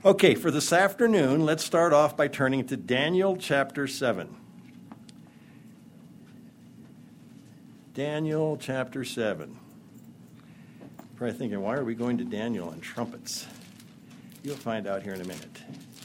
Okay, for this afternoon, let's start off by turning to Daniel chapter 7. Daniel chapter 7. Probably thinking, why are we going to Daniel and trumpets? You'll find out here in a minute.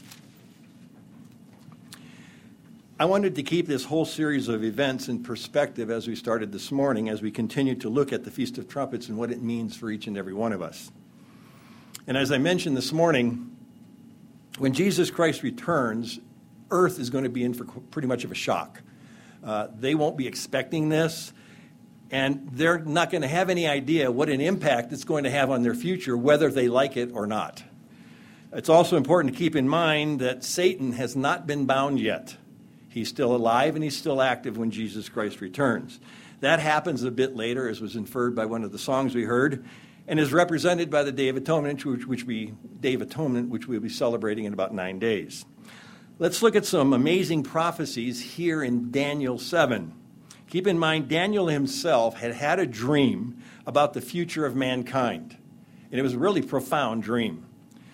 I wanted to keep this whole series of events in perspective as we started this morning, as we continue to look at the Feast of Trumpets and what it means for each and every one of us. And as I mentioned this morning, when Jesus Christ returns, earth is going to be in for pretty much of a shock. They won't be expecting this, and they're not going to have any idea what an impact it's going to have on their future, whether they like it or not. It's also important to keep in mind that Satan has not been bound yet. He's still alive and he's still active when Jesus Christ returns. That happens a bit later, as was inferred by one of the songs we heard, and is represented by the Day of Atonement, which we'll be celebrating in about 9 days. Let's look at some amazing prophecies here in Daniel 7. Keep in mind, Daniel himself had a dream about the future of mankind, and it was a really profound dream.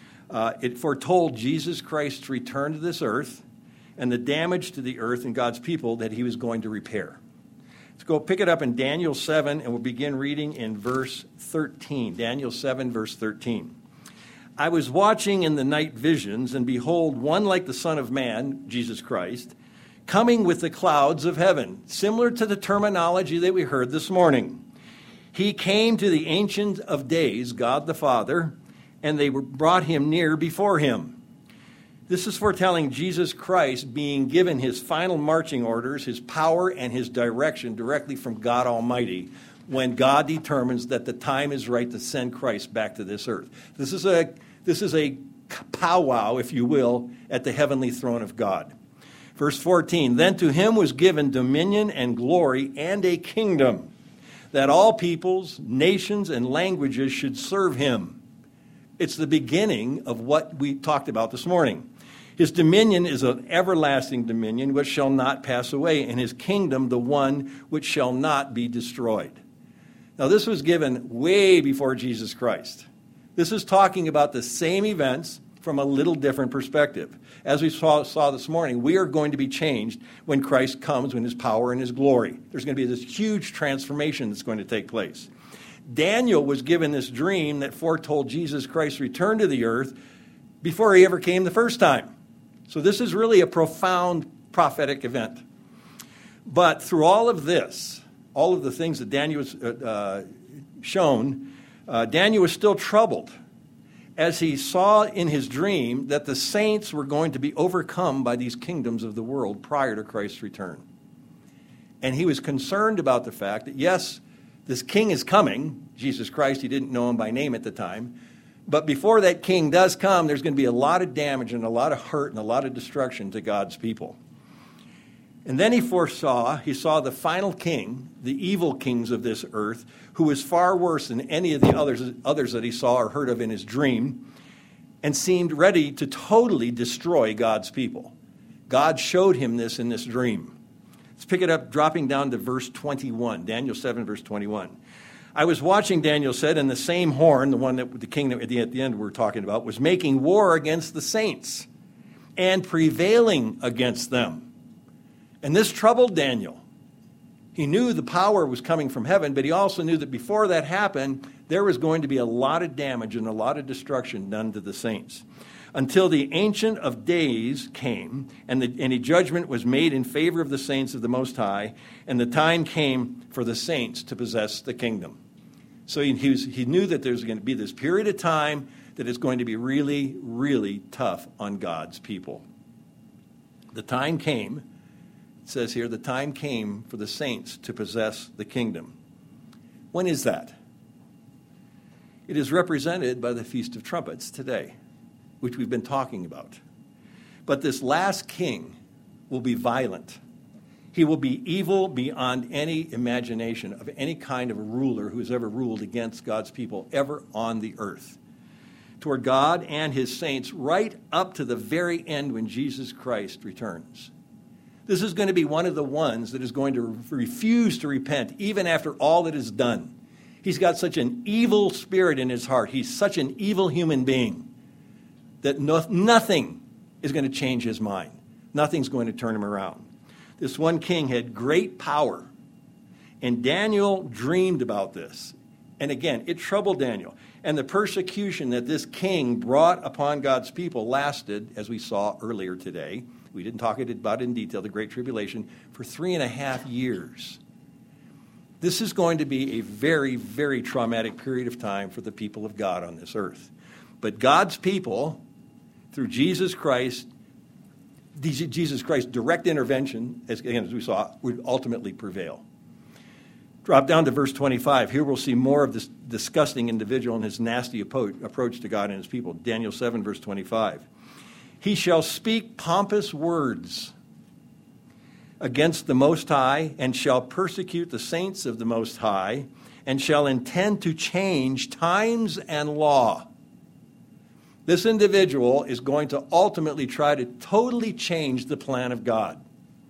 It foretold Jesus Christ's return to this earth and the damage to the earth and God's people that he was going to repair. Let's go pick it up in Daniel 7, and we'll begin reading in verse 13. Daniel 7, verse 13. I was watching in the night visions, and behold, one like the Son of Man, Jesus Christ, coming with the clouds of heaven, similar to the terminology that we heard this morning. He came to the Ancient of Days, God the Father, and they brought him near before him. This is foretelling Jesus Christ being given his final marching orders, his power, and his direction directly from God Almighty when God determines that the time is right to send Christ back to this earth. This is a powwow, if you will, at the heavenly throne of God. Verse 14, then to him was given dominion and glory and a kingdom, that all peoples, nations, and languages should serve him. It's the beginning of what we talked about this morning. His dominion is an everlasting dominion which shall not pass away, and his kingdom the one which shall not be destroyed. Now, this was given way before Jesus Christ. This is talking about the same events from a little different perspective. As we saw this morning, we are going to be changed when Christ comes, when his power and his glory. There's going to be this huge transformation that's going to take place. Daniel was given this dream that foretold Jesus Christ's return to the earth before he ever came the first time. So this is really a profound prophetic event. But through all of this, all of the things that Daniel was shown, Daniel was still troubled as he saw in his dream that the saints were going to be overcome by these kingdoms of the world prior to Christ's return. And he was concerned about the fact that, yes, this king is coming, Jesus Christ. He didn't know him by name at the time. But before that king does come, there's going to be a lot of damage and a lot of hurt and a lot of destruction to God's people. And then he saw the final king, the evil kings of this earth, who was far worse than any of the others that he saw or heard of in his dream, and seemed ready to totally destroy God's people. God showed him this in this dream. Let's pick it up, dropping down to verse 21, Daniel 7, verse 21. I was watching, Daniel said, and the same horn, the one that the king at the end we're talking about, was making war against the saints and prevailing against them. And this troubled Daniel. He knew the power was coming from heaven, but he also knew that before that happened, there was going to be a lot of damage and a lot of destruction done to the saints. Until the Ancient of Days came, and a judgment was made in favor of the saints of the Most High, and the time came for the saints to possess the kingdom. So he knew that there's going to be this period of time that is going to be really, really tough on God's people. The time came, it says here, the time came for the saints to possess the kingdom. When is that? It is represented by the Feast of Trumpets today, which we've been talking about. But this last king will be violent. He will be evil beyond any imagination of any kind of a ruler who has ever ruled against God's people ever on the earth. Toward God and his saints right up to the very end when Jesus Christ returns. This is going to be one of the ones that is going to refuse to repent even after all that is done. He's got such an evil spirit in his heart. He's such an evil human being. that nothing is going to change his mind. Nothing's going to turn him around. This one king had great power, and Daniel dreamed about this. And again, it troubled Daniel. And the persecution that this king brought upon God's people lasted, as we saw earlier today, we didn't talk about it in detail, the Great Tribulation, for 3.5 years. This is going to be a very, very traumatic period of time for the people of God on this earth. But God's people, through Jesus Christ's direct intervention, as we saw, would ultimately prevail. Drop down to verse 25. Here we'll see more of this disgusting individual and his nasty approach to God and his people. Daniel 7, verse 25. He shall speak pompous words against the Most High, and shall persecute the saints of the Most High, and shall intend to change times and law. This individual is going to ultimately try to totally change the plan of God.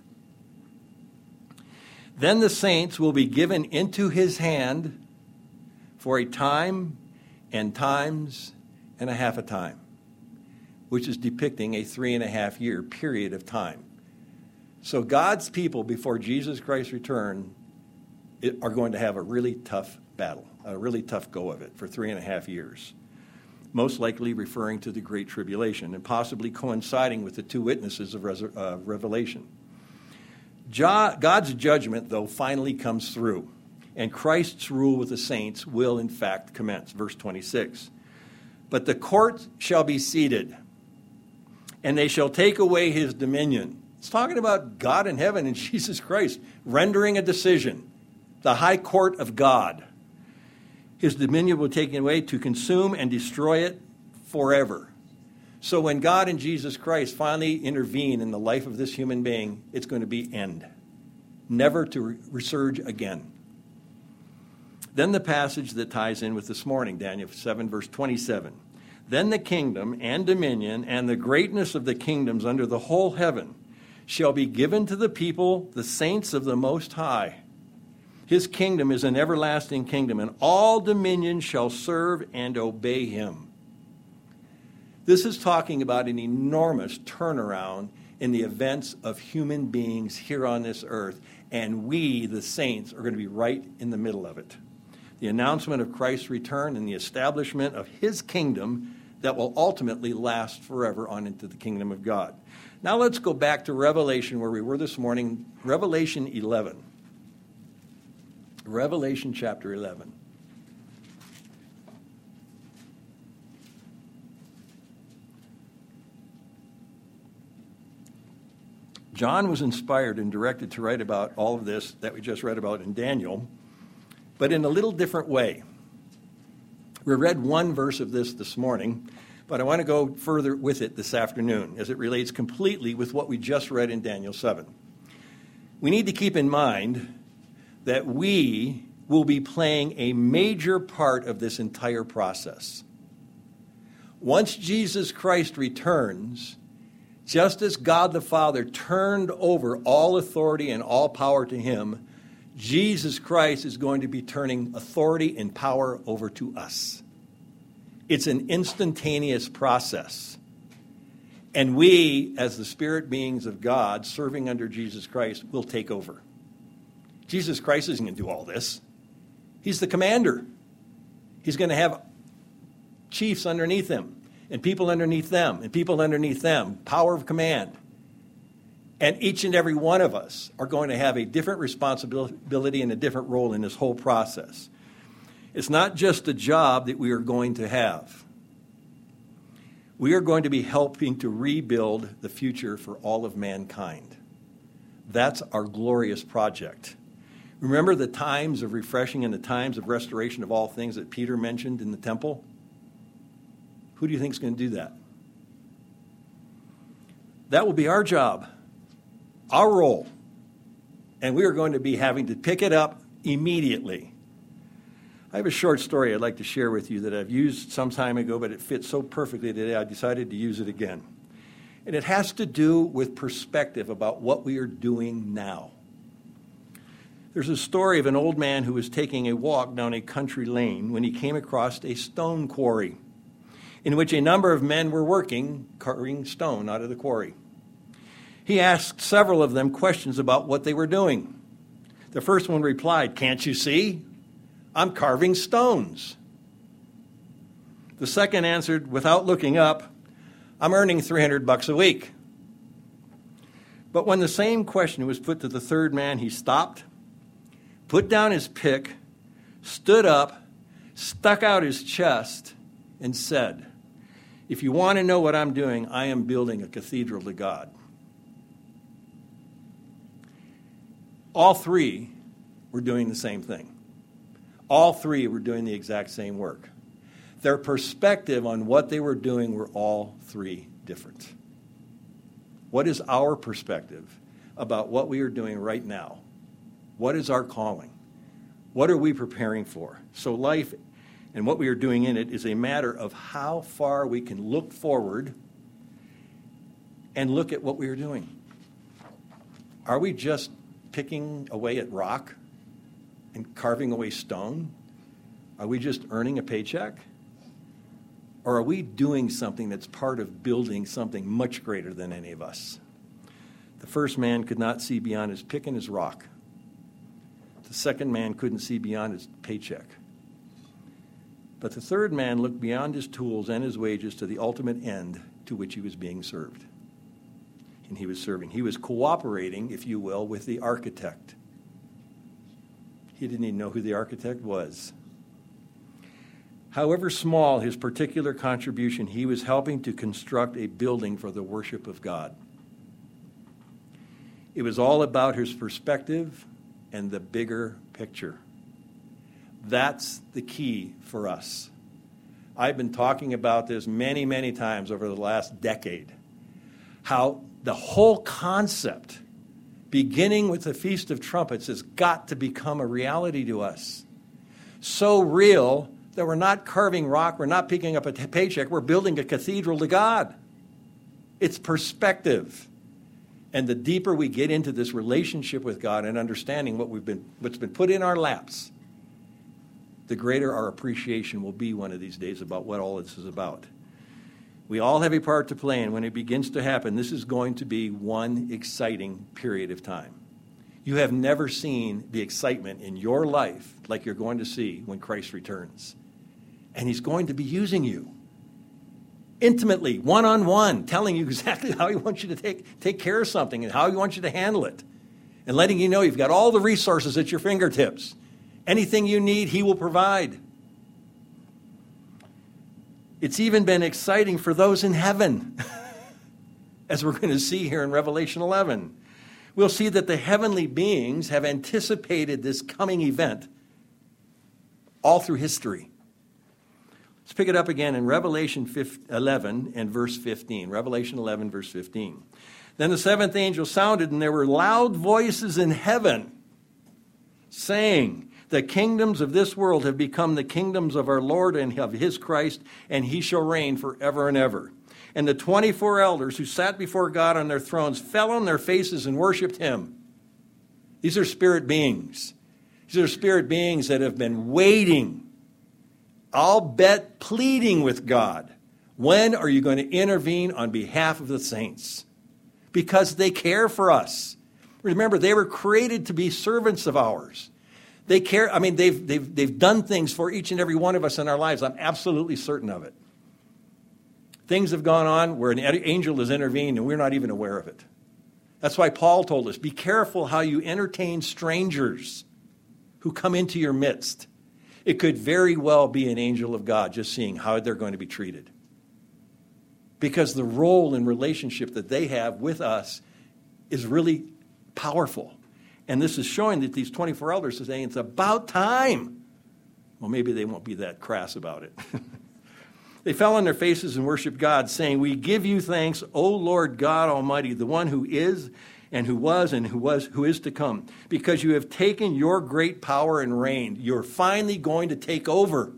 Then the saints will be given into his hand for a time and times and a half a time, which is depicting a 3.5-year period of time. So God's people, before Jesus Christ's return, are going to have a really tough battle, a really tough go of it for 3.5 years, most likely referring to the Great Tribulation and possibly coinciding with the two witnesses of Revelation. God's judgment, though, finally comes through, and Christ's rule with the saints will, in fact, commence. Verse 26. But the court shall be seated, and they shall take away his dominion. It's talking about God in heaven and Jesus Christ rendering a decision, the high court of God. His dominion will be taken away to consume and destroy it forever. So when God and Jesus Christ finally intervene in the life of this human being, it's going to be end, never to resurge again. Then the passage that ties in with this morning, Daniel 7, verse 27. Then the kingdom and dominion and the greatness of the kingdoms under the whole heaven shall be given to the people, the saints of the Most High. His kingdom is an everlasting kingdom, and all dominions shall serve and obey him. This is talking about an enormous turnaround in the events of human beings here on this earth, and we, the saints, are going to be right in the middle of it. The announcement of Christ's return and the establishment of his kingdom that will ultimately last forever on into the kingdom of God. Now let's go back to Revelation, where we were this morning, Revelation 11. Revelation chapter 11. John was inspired and directed to write about all of this that we just read about in Daniel, but in a little different way. We read one verse of this morning, but I want to go further with it this afternoon as it relates completely with what we just read in Daniel 7. We need to keep in mind that we will be playing a major part of this entire process. Once Jesus Christ returns, just as God the Father turned over all authority and all power to him, Jesus Christ is going to be turning authority and power over to us. It's an instantaneous process. And we, as the spirit beings of God, serving under Jesus Christ, will take over. Jesus Christ isn't going to do all this. He's the commander. He's going to have chiefs underneath him, and people underneath them, and people underneath them, power of command. And each and every one of us are going to have a different responsibility and a different role in this whole process. It's not just a job that we are going to have. We are going to be helping to rebuild the future for all of mankind. That's our glorious project. Remember the times of refreshing and the times of restoration of all things that Peter mentioned in the temple? Who do you think is going to do that? That will be our job, our role. And we are going to be having to pick it up immediately. I have a short story I'd like to share with you that I've used some time ago, but it fits so perfectly today I decided to use it again. And it has to do with perspective about what we are doing now. There's a story of an old man who was taking a walk down a country lane when he came across a stone quarry. in which a number of men were working, carrying stone out of the quarry. He asked several of them questions about what they were doing. The first one replied, "Can't you see? I'm carving stones." The second answered, without looking up, "I'm earning $300 a week." But when the same question was put to the third man, he stopped, put down his pick, stood up, stuck out his chest, and said, "If you want to know what I'm doing, I am building a cathedral to God." All three were doing the same thing. All three were doing the exact same work. Their perspective on what they were doing were all three different. What is our perspective about what we are doing right now? What is our calling? What are we preparing for? So life and what we are doing in it is a matter of how far we can look forward and look at what we are doing. Are we just picking away at rock and carving away stone? Are we just earning a paycheck? Or are we doing something that's part of building something much greater than any of us? The first man could not see beyond his pick and his rock. The second man couldn't see beyond his paycheck. But the third man looked beyond his tools and his wages to the ultimate end to which he was being served. And he was serving. He was cooperating, if you will, with the architect. He didn't even know who the architect was. However small his particular contribution, he was helping to construct a building for the worship of God. It was all about his perspective and the bigger picture. That's the key for us. I've been talking about this many, many times over the last decade. How the whole concept, beginning with the Feast of Trumpets, has got to become a reality to us. So real that we're not carving rock, we're not picking up a paycheck, we're building a cathedral to God. It's perspective. And the deeper we get into this relationship with God and understanding what's been put in our laps, the greater our appreciation will be one of these days about what all this is about. We all have a part to play, and when it begins to happen, this is going to be one exciting period of time. You have never seen the excitement in your life like you're going to see when Christ returns. And he's going to be using you intimately, one-on-one, telling you exactly how he wants you to take care of something and how he wants you to handle it, and letting you know you've got all the resources at your fingertips. Anything you need, he will provide. It's even been exciting for those in heaven, as we're going to see here in Revelation 11. We'll see that the heavenly beings have anticipated this coming event all through history. Let's pick it up again in Revelation 11 and verse 15. Revelation 11, verse 15. Then the seventh angel sounded, and there were loud voices in heaven saying, "The kingdoms of this world have become the kingdoms of our Lord and of his Christ, and he shall reign forever and ever." And the 24 elders who sat before God on their thrones fell on their faces and worshiped him. These are spirit beings. These are spirit beings that have been waiting, I'll bet pleading with God. When are you going to intervene on behalf of the saints? Because they care for us. Remember, they were created to be servants of ours. They care. I mean, they've done things for each and every one of us in our lives. I'm absolutely certain of it. Things have gone on where an angel has intervened and we're not even aware of it. That's why Paul told us, be careful how you entertain strangers who come into your midst. It could very well be an angel of God, just seeing how they're going to be treated. Because the role and relationship that they have with us is really powerful. And this is showing that these 24 elders are saying it's about time. Well, maybe they won't be that crass about it. They fell on their faces and worshiped God, saying, "We give you thanks, O Lord God Almighty, the one who is and who was and who is to come, because you have taken your great power and reigned. You're finally going to take over.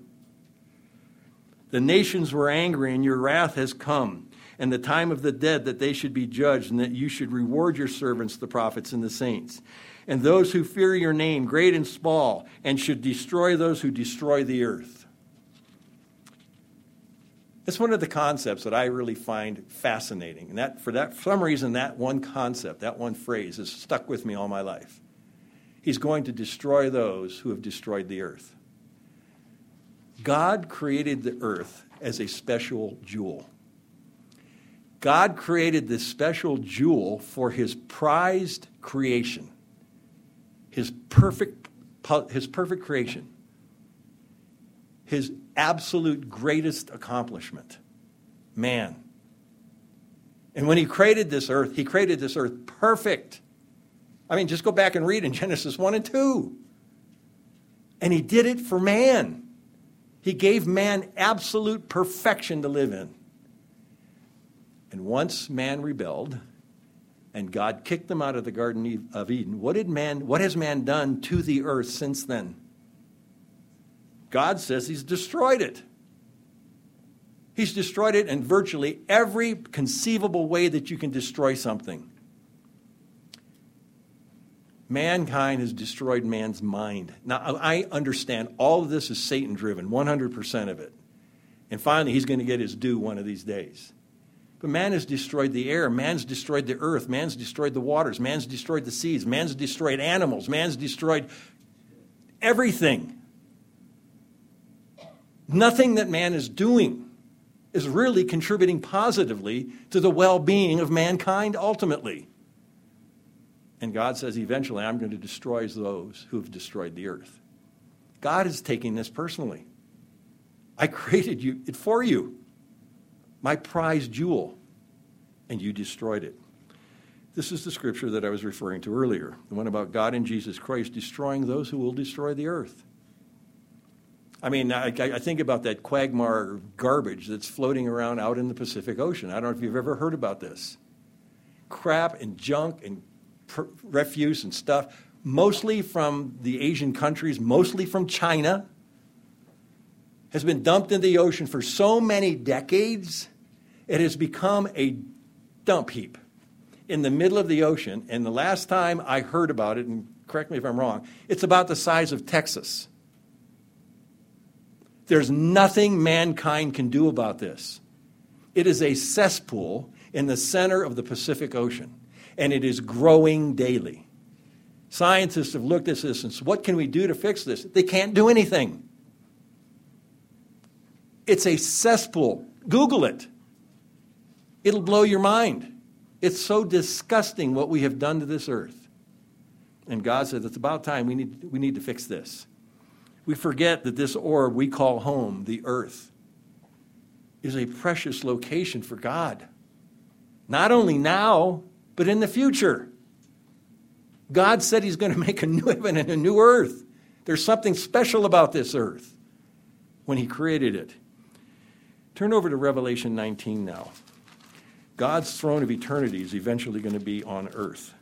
The nations were angry, and your wrath has come, and the time of the dead that they should be judged, and that you should reward your servants, the prophets and the saints, and those who fear your name, great and small, and should destroy those who destroy the earth." It's one of the concepts that I really find fascinating. And for some reason, that one concept, that one phrase has stuck with me all my life. He's going to destroy those who have destroyed the earth. God created the earth as a special jewel. God created this special jewel for his prized creation, his perfect creation, his absolute greatest accomplishment, man. And when he created this earth perfect. I mean, just go back and read in Genesis 1 and 2. And he did it for man. He gave man absolute perfection to live in. And once man rebelled and God kicked them out of the Garden of Eden, what has man done to the earth since then? God says he's destroyed it. He's destroyed it in virtually every conceivable way that you can destroy something. Mankind has destroyed man's mind. Now, I understand all of this is Satan-driven, 100% of it. And finally, he's going to get his due one of these days. But man has destroyed the air. Man's destroyed the earth. Man's destroyed the waters. Man's destroyed the seas. Man's destroyed animals. Man's destroyed everything. Nothing that man is doing is really contributing positively to the well-being of mankind ultimately. And God says, eventually, I'm going to destroy those who have destroyed the earth. God is taking this personally. I created it for you, my prized jewel, and you destroyed it. This is the scripture that I was referring to earlier, the one about God in Jesus Christ destroying those who will destroy the earth. I mean, I think about that quagmire garbage that's floating around out in the Pacific Ocean. I don't know if you've ever heard about this. Crap and junk and refuse and stuff, mostly from the Asian countries, mostly from China, has been dumped in the ocean for so many decades, it has become a dump heap in the middle of the ocean. And the last time I heard about it, and correct me if I'm wrong, it's about the size of Texas. There's nothing mankind can do about this. It is a cesspool in the center of the Pacific Ocean, and it is growing daily. Scientists have looked at this and said, what can we do to fix this? They can't do anything. It's a cesspool. Google it. It'll blow your mind. It's so disgusting what we have done to this earth. And God said, it's about time we need to fix this. We forget that this orb we call home, the earth, is a precious location for God. Not only now, but in the future. God said he's going to make a new heaven and a new earth. There's something special about this earth when he created it. Turn over to Revelation 19 now. God's throne of eternity is eventually going to be on earth.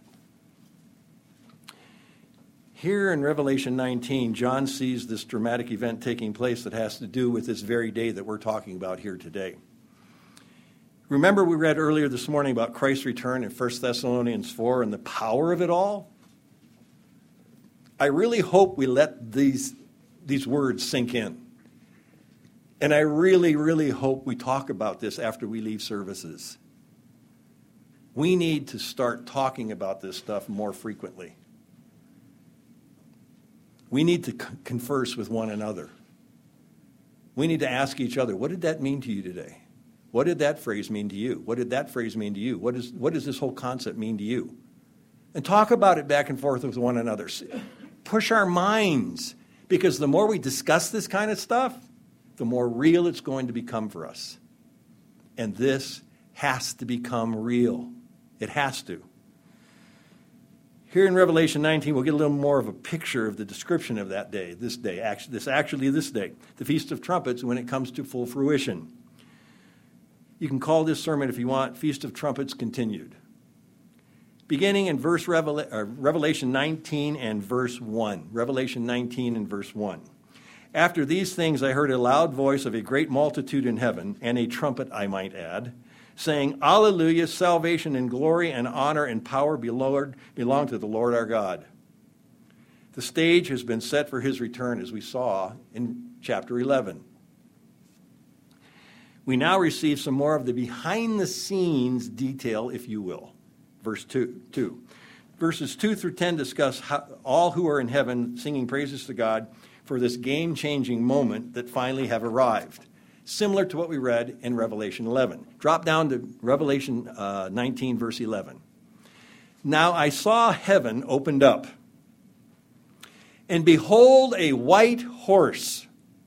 Here in Revelation 19, John sees this dramatic event taking place that has to do with this very day that we're talking about here today. Remember we read earlier this morning about Christ's return in 1 Thessalonians 4 and the power of it all? I really hope we let these words sink in. And I really, really hope we talk about this after we leave services. We need to start talking about this stuff more frequently. We need to converse with one another. We need to ask each other, what did that mean to you today? What did that phrase mean to you? What did that phrase mean to you? What does this whole concept mean to you? And talk about it back and forth with one another. Push our minds, because the more we discuss this kind of stuff, the more real it's going to become for us. And this has to become real. It has to. Here in Revelation 19, we'll get a little more of a picture of the description of that day, this day, this day, the Feast of Trumpets, when it comes to full fruition. You can call this sermon, if you want, Feast of Trumpets Continued. Beginning in Revelation 19 and verse 1. Revelation 19 and verse 1. After these things I heard a loud voice of a great multitude in heaven, and a trumpet, I might add, saying, Alleluia, salvation and glory and honor and power belong to the Lord our God. The stage has been set for his return, as we saw in chapter 11. we now receive some more of the behind-the-scenes detail, if you will. Verse 2. Verses 2 through 10 discuss how all who are in heaven singing praises to God for this game-changing moment that finally have arrived, similar to what we read in Revelation 11. Drop down to Revelation 19, verse 11. Now I saw heaven opened up, and behold, a white horse.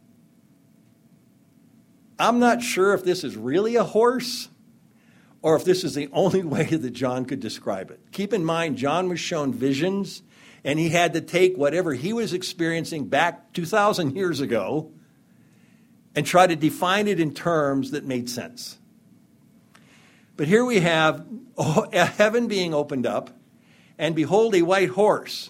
I'm not sure if this is really a horse or if this is the only way that John could describe it. Keep in mind, John was shown visions, and he had to take whatever he was experiencing back 2,000 years ago and try to define it in terms that made sense. But here we have heaven being opened up, and behold, a white horse.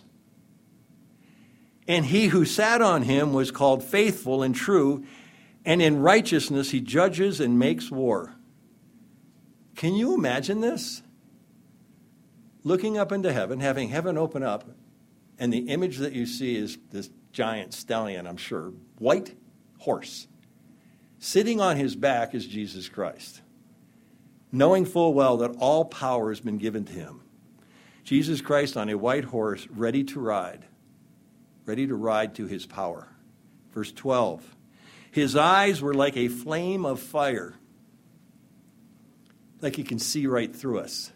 And he who sat on him was called Faithful and True, and in righteousness he judges and makes war. Can you imagine this? Looking up into heaven, having heaven open up, and the image that you see is this giant stallion, I'm sure, white horse. Sitting on his back is Jesus Christ, knowing full well that all power has been given to him. Jesus Christ on a white horse, ready to ride to his power. Verse 12, his eyes were like a flame of fire, like he can see right through us.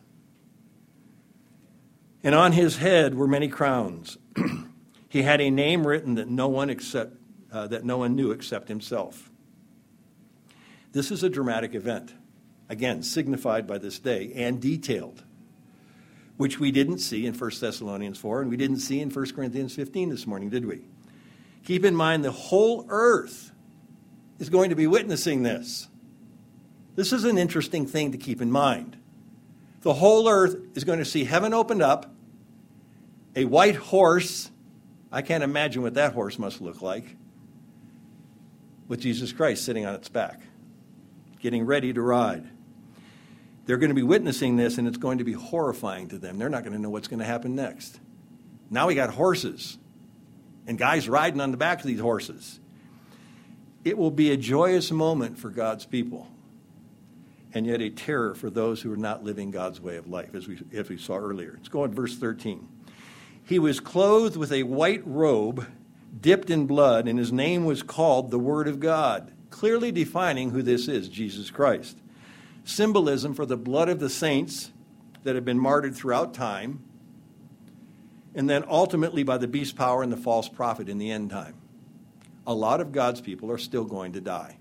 And on his head were many crowns. He had a name written that no one knew except himself. This is a dramatic event, again, signified by this day and detailed, which we didn't see in 1 Thessalonians 4, and we didn't see in 1 Corinthians 15 this morning, did we? Keep in mind, the whole earth is going to be witnessing this. This is an interesting thing to keep in mind. The whole earth is going to see heaven opened up, a white horse. I can't imagine what that horse must look like, with Jesus Christ sitting on its back, getting ready to ride. They're going to be witnessing this, and it's going to be horrifying to them. They're not going to know what's going to happen next. Now we got horses and guys riding on the back of these horses. It will be a joyous moment for God's people, and yet a terror for those who are not living God's way of life, as we saw earlier. Let's go on verse 13. He was clothed with a white robe dipped in blood, and his name was called the Word of God, clearly defining who this is, Jesus Christ. Symbolism for the blood of the saints that have been martyred throughout time, and then ultimately by the beast power and the false prophet in the end time. A lot of God's people are still going to die.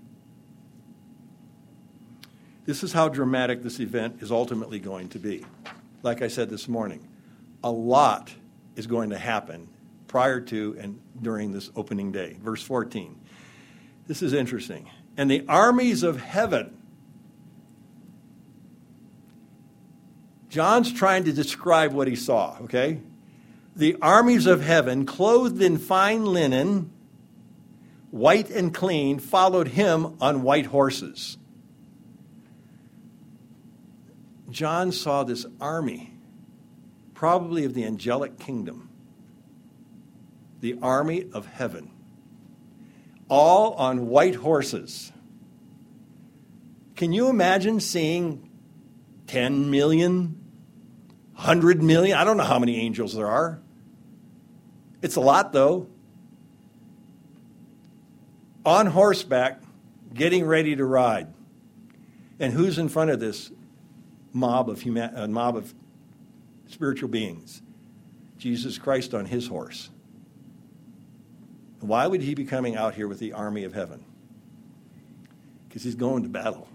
This is how dramatic this event is ultimately going to be. Like I said this morning, a lot is going to happen prior to and during this opening day. Verse 14. This is interesting. And the armies of heaven. John's trying to describe what he saw, okay? The armies of heaven, clothed in fine linen, white and clean, followed him on white horses. John saw this army, probably of the angelic kingdom, the army of heaven, all on white horses. Can you imagine seeing 10 million, 100 million? I don't know how many angels there are. It's a lot, though. On horseback, getting ready to ride. And who's in front of this mob of spiritual beings? Jesus Christ on his horse. Why would he be coming out here with the army of heaven? Because he's going to battle.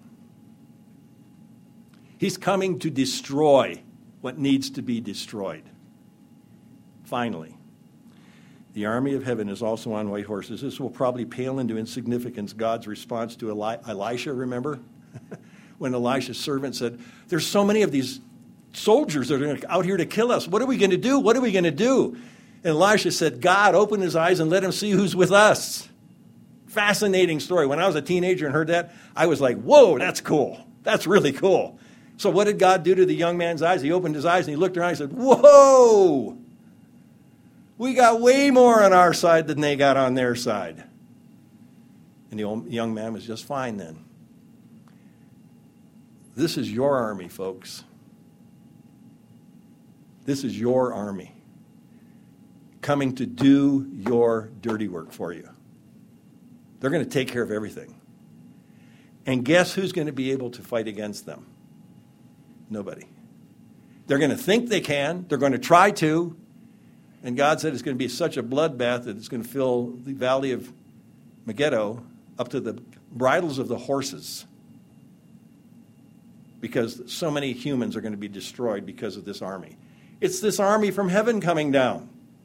He's coming to destroy what needs to be destroyed. Finally, the army of heaven is also on white horses. This will probably pale into insignificance God's response to Elisha, remember? When Elisha's servant said, there's so many of these soldiers that are out here to kill us. What are we going to do? What are we going to do? And Elisha said, God, open his eyes and let him see who's with us. Fascinating story. When I was a teenager and heard that, I was like, whoa, that's cool. That's really cool. So what did God do to the young man's eyes? He opened his eyes and he looked around and he said, whoa, we got way more on our side than they got on their side. And the young man was just fine then. This is your army, folks. This is your army coming to do your dirty work for you. They're going to take care of everything. And guess who's going to be able to fight against them? Nobody. They're going to think they can. They're going to try to. And God said it's going to be such a bloodbath that it's going to fill the valley of Megiddo up to the bridles of the horses, because so many humans are going to be destroyed because of this army. It's this army from heaven coming down.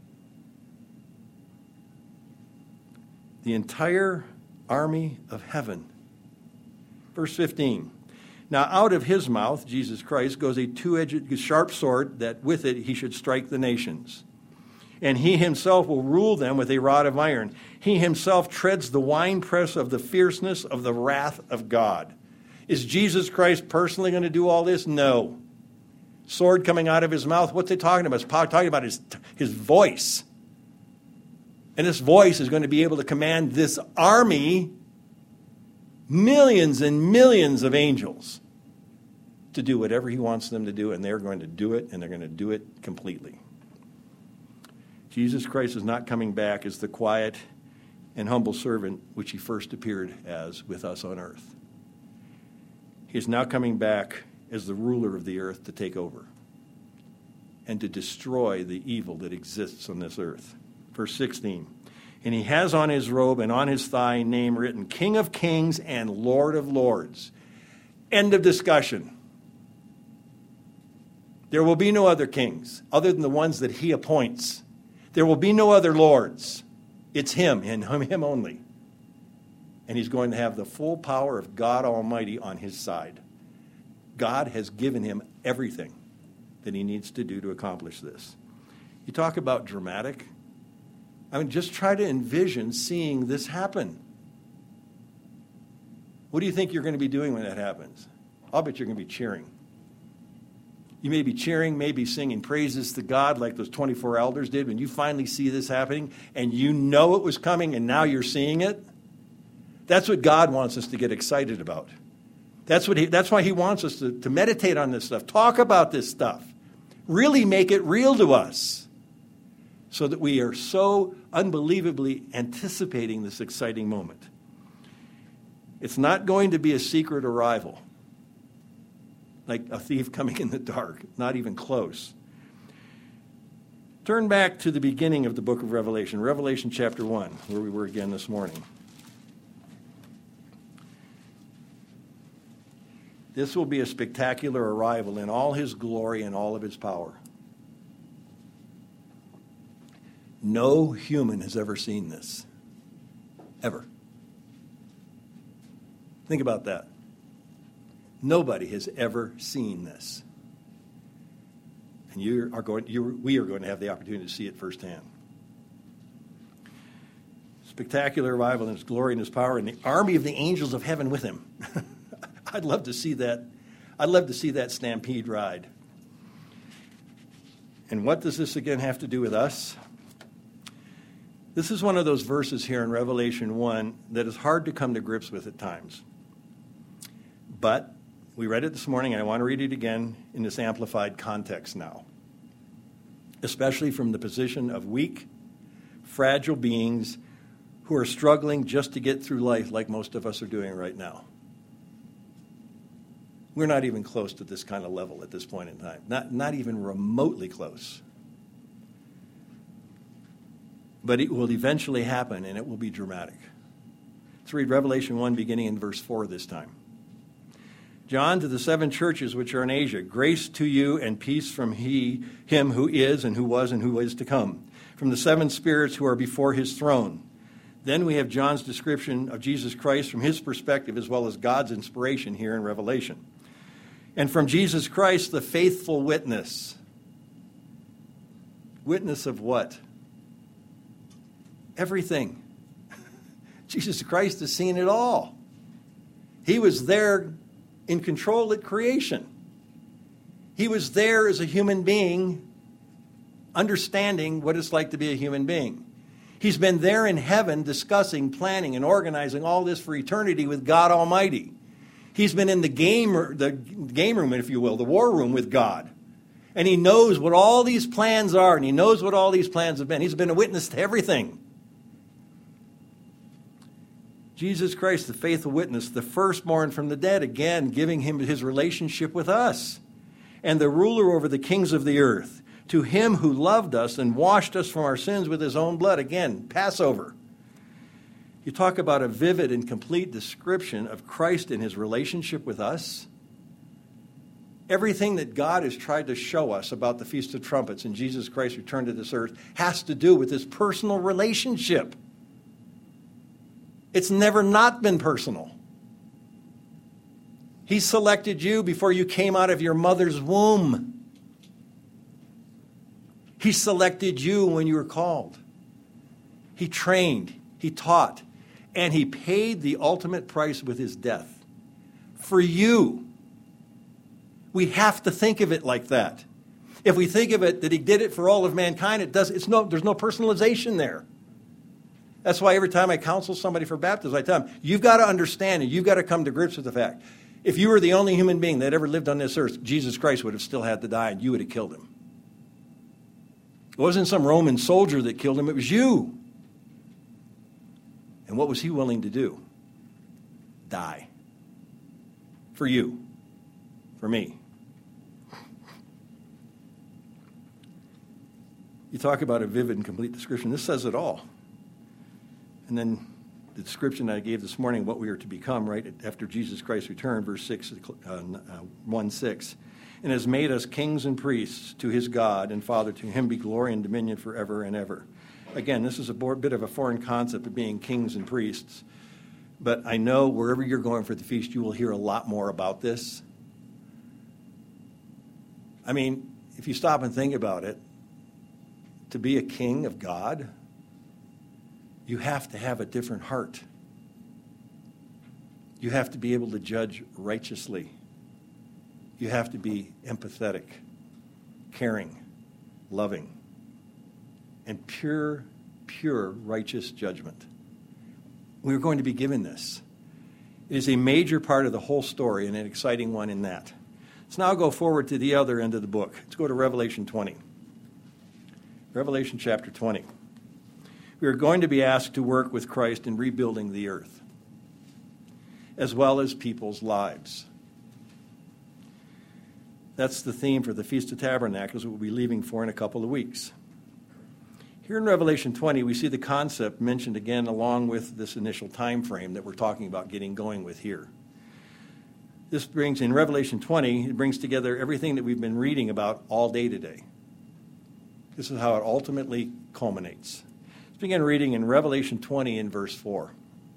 The entire army of heaven. Verse 15. Now out of his mouth, Jesus Christ, goes a two-edged sharp sword, that with it he should strike the nations. And he himself will rule them with a rod of iron. He himself treads the winepress of the fierceness of the wrath of God. Is Jesus Christ personally going to do all this? No. Sword coming out of his mouth, what's it talking about? It's talking about his voice. And this voice is going to be able to command this army, millions and millions of angels, to do whatever he wants them to do, and they're going to do it, and they're going to do it completely. Jesus Christ is not coming back as the quiet and humble servant which he first appeared as with us on earth. He is now coming back as the ruler of the earth to take over and to destroy the evil that exists on this earth. Verse 16, and he has on his robe and on his thigh name written, King of Kings and Lord of Lords. End of discussion. There will be no other kings other than the ones that he appoints. There will be no other lords. It's him and him only. And he's going to have the full power of God Almighty on his side. God has given him everything that he needs to do to accomplish this. You talk about dramatic. I mean, just try to envision seeing this happen. What do you think you're going to be doing when that happens? I'll bet you're going to be cheering. You may be cheering, maybe singing praises to God like those 24 elders did when you finally see this happening and you know it was coming and now you're seeing it. That's what God wants us to get excited about. That's why he wants us to meditate on this stuff, talk about this stuff, really make it real to us so that we are so unbelievably anticipating this exciting moment. It's not going to be a secret arrival, like a thief coming in the dark, not even close. Turn back to the beginning of the book of Revelation, Revelation chapter 1, where we were again this morning. This will be a spectacular arrival in all his glory and all of his power. No human has ever seen this. Ever. Think about that. Nobody has ever seen this. And we are going to have the opportunity to see it firsthand. Spectacular arrival in his glory and his power, and the army of the angels of heaven with him. I'd love to see that. I'd love to see that stampede ride. And what does this again have to do with us? This is one of those verses here in Revelation 1 that is hard to come to grips with at times. But we read it this morning, and I want to read it again in this amplified context now, especially from the position of weak, fragile beings who are struggling just to get through life like most of us are doing right now. We're not even close to this kind of level at this point in time, not even remotely close. But it will eventually happen, and it will be dramatic. Let's read Revelation 1, beginning in verse 4 this time. John, to the 7 churches which are in Asia, grace to you and peace from him who is and who was and who is to come, from the 7 spirits who are before his throne. Then we have John's description of Jesus Christ from his perspective as well as God's inspiration here in Revelation. And from Jesus Christ, the faithful witness. Witness of what? Everything. Jesus Christ has seen it all. He was there in control at creation. He was there as a human being, understanding what it's like to be a human being. He's been there in heaven discussing, planning, and organizing all this for eternity with God Almighty. He's been in the game room, if you will, the war room with God. And he knows what all these plans are, and he knows what all these plans have been. He's been a witness to everything. Jesus Christ, the faithful witness, the firstborn from the dead, again, giving him his relationship with us. And the ruler over the kings of the earth, to him who loved us and washed us from our sins with his own blood. Again, Passover. You talk about a vivid and complete description of Christ and his relationship with us. Everything that God has tried to show us about the Feast of Trumpets and Jesus Christ's return to this earth has to do with this personal relationship. It's never not been personal. He selected you before you came out of your mother's womb. He selected you when you were called. He trained, he taught, and he paid the ultimate price with his death for you. We have to think of it like that. If we think of it that he did it for all of mankind, there's no personalization there. That's why every time I counsel somebody for baptism, I tell them, you've got to understand and you've got to come to grips with the fact. If you were the only human being that ever lived on this earth, Jesus Christ would have still had to die and you would have killed him. It wasn't some Roman soldier that killed him, it was you. And what was he willing to do? Die. For you. For me. You talk about a vivid and complete description. This says it all. And then the description I gave this morning, what we are to become, right after Jesus Christ returned, verse 6, 1:6, and has made us kings and priests to his God and Father. To him be glory and dominion forever and ever. Again, this is a bit of a foreign concept of being kings and priests. But I know wherever you're going for the feast, you will hear a lot more about this. I mean, if you stop and think about it, to be a king of God, you have to have a different heart. You have to be able to judge righteously. You have to be empathetic, caring, loving, and pure righteous judgment. We're going to be given this. It is a major part of the whole story and an exciting one in that. Let's now go forward to the other end of the book. Let's go to Revelation 20. Revelation chapter 20. We are going to be asked to work with Christ in rebuilding the earth, as well as people's lives. That's the theme for the Feast of Tabernacles that we'll be leaving for in a couple of weeks. Here in Revelation 20, we see the concept mentioned again along with this initial time frame that we're talking about getting going with here. This brings, in Revelation 20, it brings together everything that we've been reading about all day today. This is how it ultimately culminates. Let's begin reading in Revelation 20 in verse 4.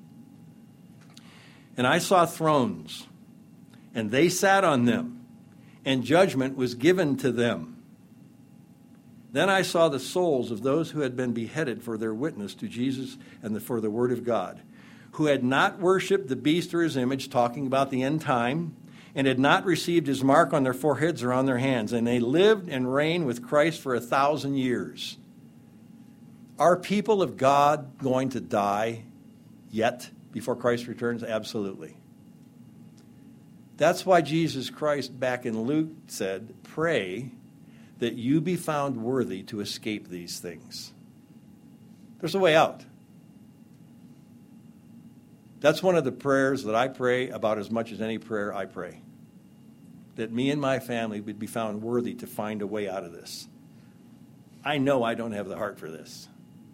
And I saw thrones, and they sat on them, and judgment was given to them. Then I saw the souls of those who had been beheaded for their witness to Jesus and for the word of God, who had not worshipped the beast or his image, talking about the end time, and had not received his mark on their foreheads or on their hands. And they lived and reigned with Christ for 1,000 years. Are people of God going to die yet before Christ returns? Absolutely. That's why Jesus Christ back in Luke said, pray that you be found worthy to escape these things. There's a way out. That's one of the prayers that I pray about as much as any prayer I pray. That me and my family would be found worthy to find a way out of this. I know I don't have the heart for this.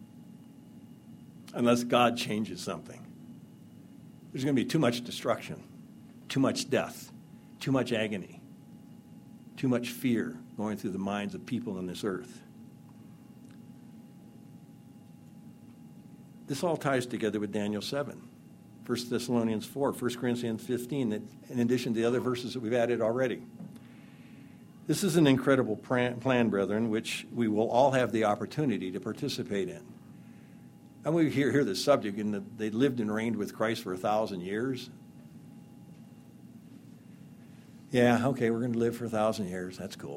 Unless God changes something. There's going to be too much destruction, too much death, too much agony, too much fear going through the minds of people on this earth. This all ties together with Daniel 7, 1 Thessalonians 4, 1 Corinthians 15, in addition to the other verses that we've added already. This is an incredible plan, brethren, which we will all have the opportunity to participate in. And we hear this subject, and they lived and reigned with Christ for 1,000 years. Yeah, okay, we're going to live for 1,000 years. That's cool.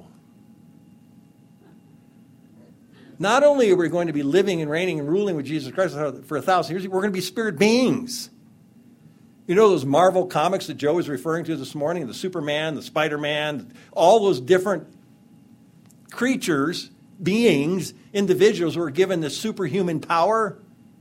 Not only are we going to be living and reigning and ruling with Jesus Christ for 1,000 years, we're going to be spirit beings. You know those Marvel comics that Joe was referring to this morning, the Superman, the Spider-Man, all those different creatures, beings, individuals who are given this superhuman power?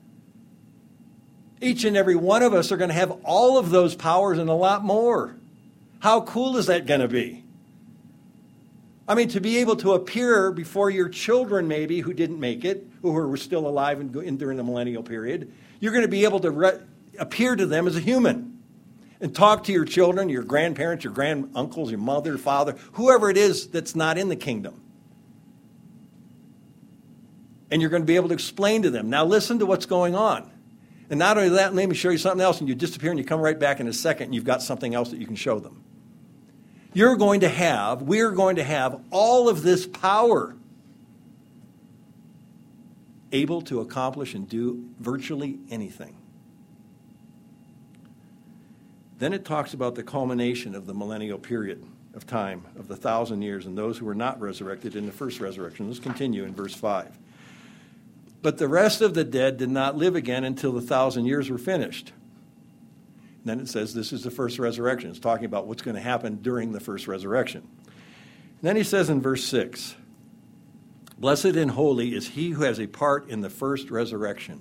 Each and every one of us are going to have all of those powers and a lot more. How cool is that going to be? I mean, to be able to appear before your children, maybe, who didn't make it, who were still alive during the millennial period, you're going to be able to appear to them as a human and talk to your children, your grandparents, your granduncles, your mother, father, whoever it is that's not in the kingdom. And you're going to be able to explain to them, now listen to what's going on. And not only that, let me show you something else, and you disappear and you come right back in a second and you've got something else that you can show them. We're going to have all of this power able to accomplish and do virtually anything. Then it talks about the culmination of the millennial period of time, of the 1,000 years, and those who were not resurrected in the first resurrection. Let's continue in verse 5. But the rest of the dead did not live again until the 1,000 years were finished. And then it says this is the first resurrection. It's talking about what's going to happen during the first resurrection. And then he says in verse 6, blessed and holy is he who has a part in the first resurrection.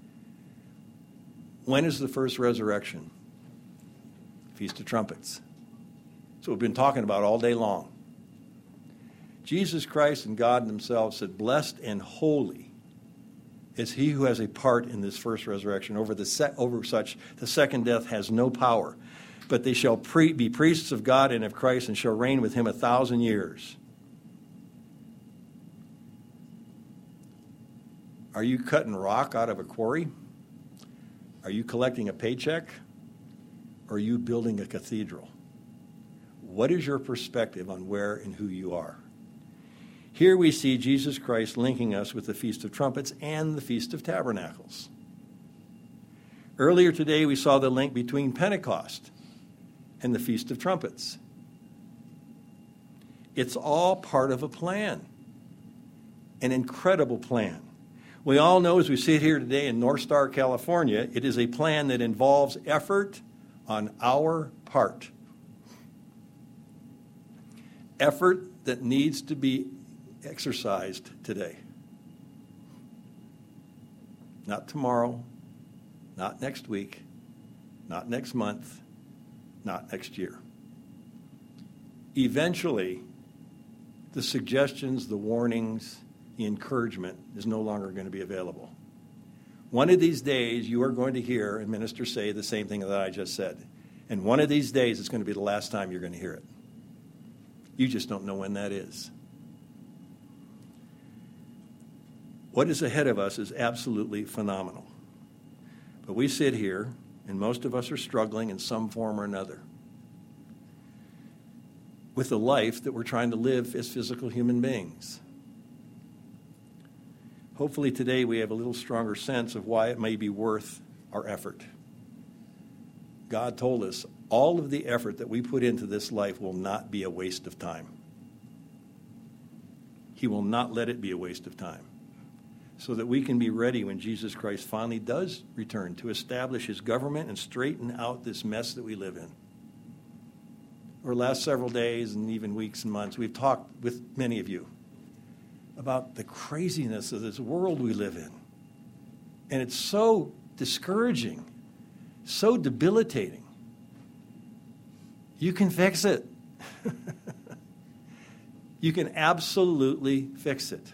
When is the first resurrection? Feast of Trumpets. So we've been talking about all day long. Jesus Christ and God themselves said, blessed and holy is he who has a part in this first resurrection. Over such, the second death has no power. But they shall be priests of God and of Christ and shall reign with him 1,000 years. Are you cutting rock out of a quarry? Are you collecting a paycheck? Or are you building a cathedral? What is your perspective on where and who you are? Here we see Jesus Christ linking us with the Feast of Trumpets and the Feast of Tabernacles. Earlier today, we saw the link between Pentecost and the Feast of Trumpets. It's all part of a plan, an incredible plan. We all know as we sit here today in North Star, California, it is a plan that involves effort on our part. Effort that needs to be exercised today. Not tomorrow, not next week, not next month, not next year. Eventually, the suggestions, the warnings, the encouragement is no longer going to be available. One of these days, you are going to hear a minister say the same thing that I just said. And one of these days, it's going to be the last time you're going to hear it. You just don't know when that is. What is ahead of us is absolutely phenomenal. But we sit here, and most of us are struggling in some form or another with the life that we're trying to live as physical human beings. Hopefully today we have a little stronger sense of why it may be worth our effort. God told us all of the effort that we put into this life will not be a waste of time. He will not let it be a waste of time, so that we can be ready when Jesus Christ finally does return to establish his government and straighten out this mess that we live in. Over the last several days and even weeks and months, we've talked with many of you about the craziness of this world we live in. And it's so discouraging, so debilitating. You can fix it. You can absolutely fix it.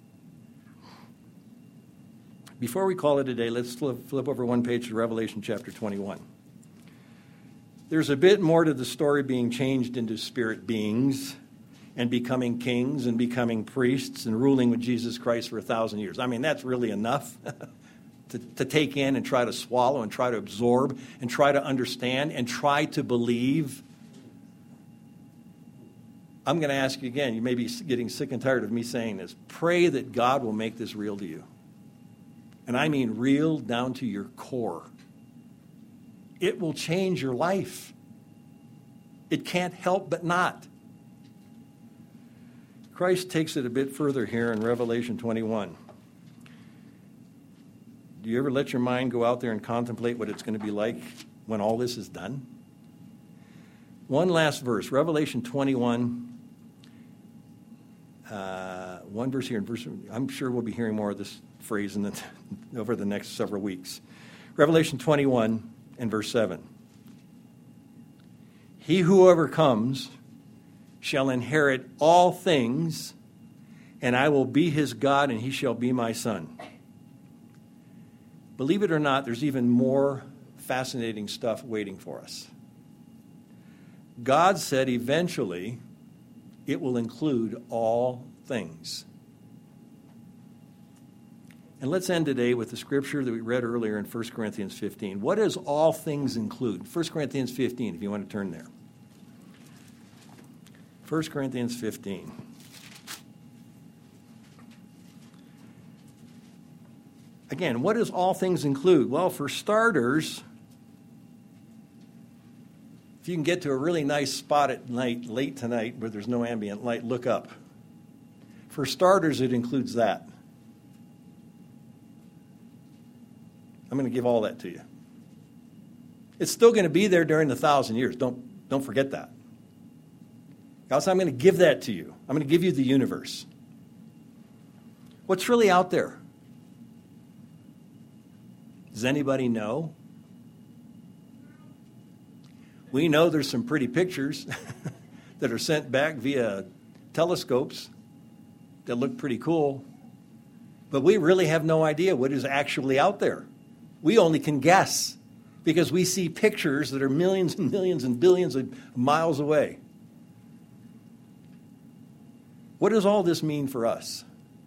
Before we call it a day, let's flip over one page to Revelation chapter 21. There's a bit more to the story being changed into spirit beings and becoming kings and becoming priests and ruling with Jesus Christ for 1,000 years. I mean, that's really enough to take in and try to swallow and try to absorb and try to understand and try to believe. I'm going to ask you again, you may be getting sick and tired of me saying this. Pray that God will make this real to you. And I mean real down to your core. It will change your life. It can't help but not. Christ takes it a bit further here in Revelation 21. Do you ever let your mind go out there and contemplate what it's going to be like when all this is done? One last verse, Revelation 21. One verse here, I'm sure we'll be hearing more of this phrase over the next several weeks. Revelation 21 and verse 7. He who overcomes shall inherit all things, and I will be his God, and he shall be my son. Believe it or not, there's even more fascinating stuff waiting for us. God said eventually it will include all things. And let's end today with the scripture that we read earlier in 1 Corinthians 15. What does all things include? 1 Corinthians 15, if you want to turn there. 1 Corinthians 15. Again, what does all things include? Well, for starters, if you can get to a really nice spot at night, late tonight, where there's no ambient light, look up. For starters, it includes that. I'm going to give all that to you. It's still going to be there during the 1,000 years. Don't forget that. God said, I'm going to give that to you. I'm going to give you the universe. What's really out there? Does anybody know? We know there's some pretty pictures that are sent back via telescopes that look pretty cool, but we really have no idea what is actually out there. We only can guess because we see pictures that are millions and millions and billions of miles away. What does all this mean for us?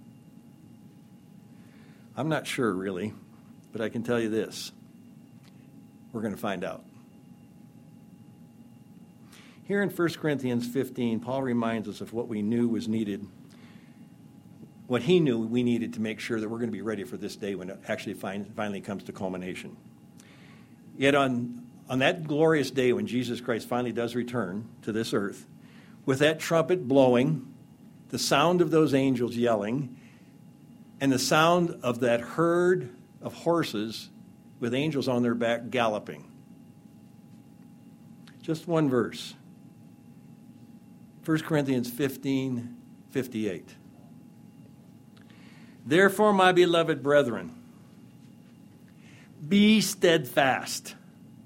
I'm not sure, really, but I can tell you this. We're going to find out. Here in 1 Corinthians 15, Paul reminds us of what we knew was needed, what he knew we needed to make sure that we're going to be ready for this day when it actually finally comes to culmination. Yet on that glorious day when Jesus Christ finally does return to this earth, with that trumpet blowing, the sound of those angels yelling, and the sound of that herd of horses with angels on their back galloping. Just one verse. 1 Corinthians 15:58. Therefore, my beloved brethren, be steadfast,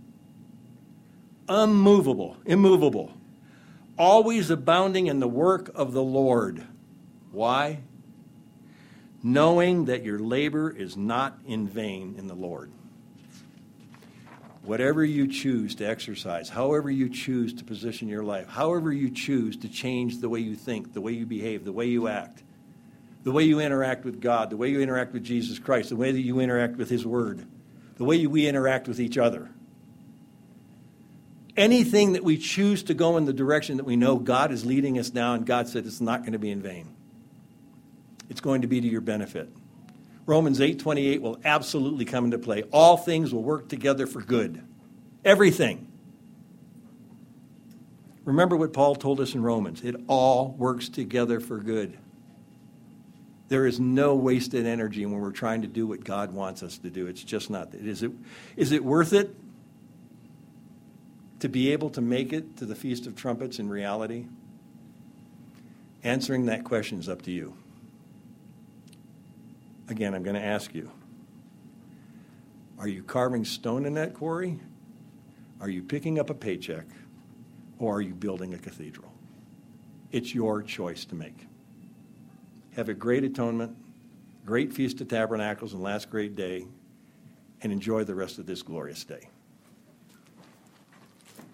immovable, always abounding in the work of the Lord. Why? Knowing that your labor is not in vain in the Lord. Whatever you choose to exercise, however you choose to position your life, however you choose to change the way you think, the way you behave, the way you act, the way you interact with God, the way you interact with Jesus Christ, the way that you interact with His Word, the way we interact with each other. Anything that we choose to go in the direction that we know God is leading us now, and God said it's not going to be in vain. It's going to be to your benefit. Romans 8:28 will absolutely come into play. All things will work together for good. Everything. Remember what Paul told us in Romans. It all works together for good. There is no wasted energy when we're trying to do what God wants us to do. It's just not. Is it worth it to be able to make it to the Feast of Trumpets in reality? Answering that question is up to you. Again, I'm going to ask you, are you carving stone in that quarry? Are you picking up a paycheck? Or are you building a cathedral? It's your choice to make. Have a great atonement, great Feast of Tabernacles, and last great day, and enjoy the rest of this glorious day.